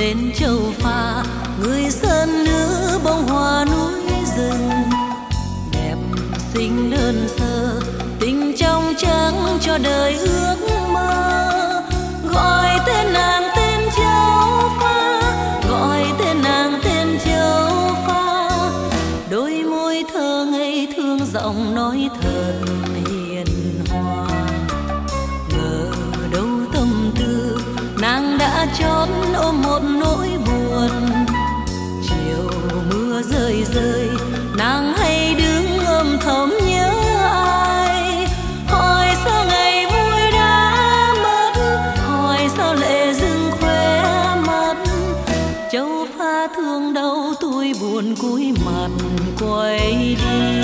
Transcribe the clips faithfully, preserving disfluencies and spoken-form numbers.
tên châu pha, người sơn nữ bông hoa núi rừng. Đẹp xinh đơn sơ, tình trong trắng cho đời ước mơ. Gọi tên nàng tên châu pha, gọi tên nàng tên châu pha. Đôi môi thơ ngây thương, giọng nói thật hiền hòa. Ngờ đâu tâm tư nàng đã chót ôm một nỗi buồn. Chiều mưa rơi rơi, nàng hay đứng âm thầm nhớ ai. Hỏi sao ngày vui đã mất, hỏi sao lệ dừng khóe mắt. Châu pha thương đau tôi buồn cúi mặt quay đi.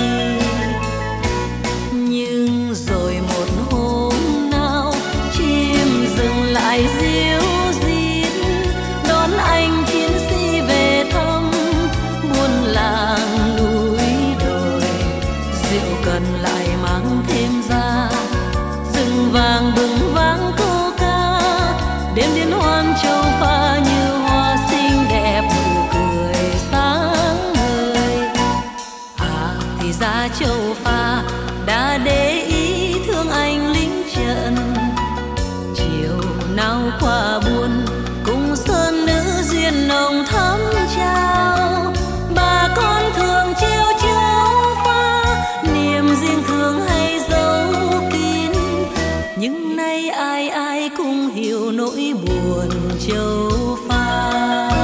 Nhưng rồi một hôm nào chim dừng lại ríu rít, đón anh chiến sĩ về thăm buôn làng núi đồi. Rượu cần lại mang thêm ra, rừng vàng bừng vang câu ca. Đêm liên hoan châu pha như hoa xinh đẹp, nụ cười sáng ngời. À thì ra châu pha đã để ý thương anh lính trận. Chiều nào qua buồn cùng sơn nữ duyên nồng thắm trao. Bà con thường treo châu pha, niềm riêng thương hay giấu kín. Nhưng nay ai ai cũng hiểu nỗi buồn châu pha.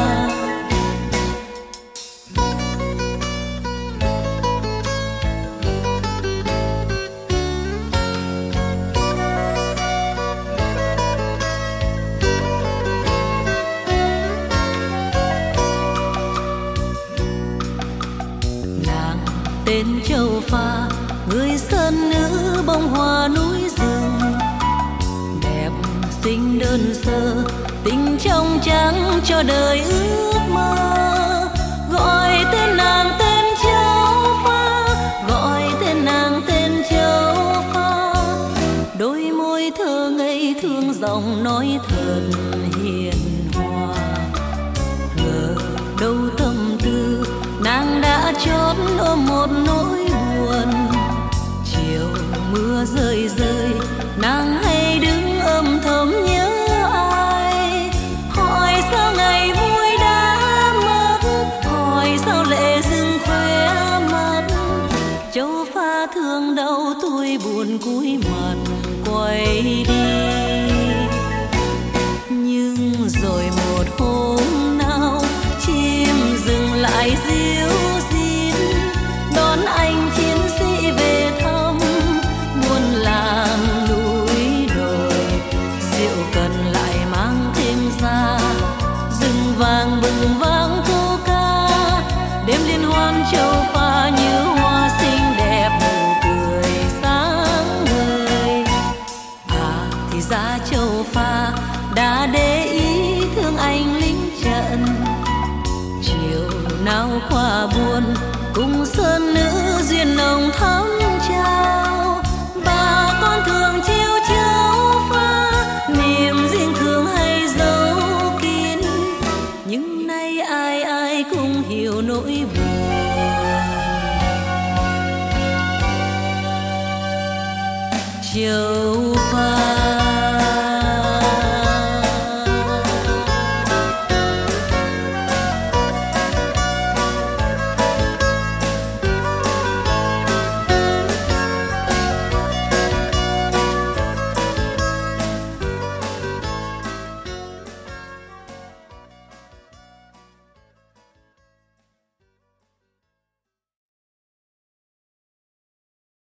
Tên châu pha, người sơn nữ bông hoa núi rừng. Đẹp xinh đơn sơ, tình trong trắng cho đời ước mơ. Gọi tên nàng tên châu pha, gọi tên nàng tên châu pha. Đôi môi thơ ngây thương, giọng nói thật hiền hòa. Ngờ đâu tâm tư nàng đã chót ôm một nỗi buồn. Chiều mưa rơi rơi, nàng hay đứng âm thầm nhớ ai. Hỏi sao ngày vui đã mất, hỏi sao lệ dừng khóe mắt. Châu pha thương đau tôi buồn cúi mặt quay đi. Nhưng rồi một hôm nào chim dừng lại ríu rít, đón anh chiến sĩ về thăm buôn làng núi đồi. Rượu cần lại mang thêm ra, rừng vàng bừng vang câu ca. Đêm liên hoan châu pha như hoa xinh đẹp, nụ cười sáng ngời. À thì ra châu pha đã để ý thương anh lính trận. Chiều nào qua buồn cùng sơn nữ duyên nồng thắm trao. Bà con thường treo châu pha, niềm riêng thương hay giấu kín. Nhưng nay ai ai cũng hiểu nỗi buồn châu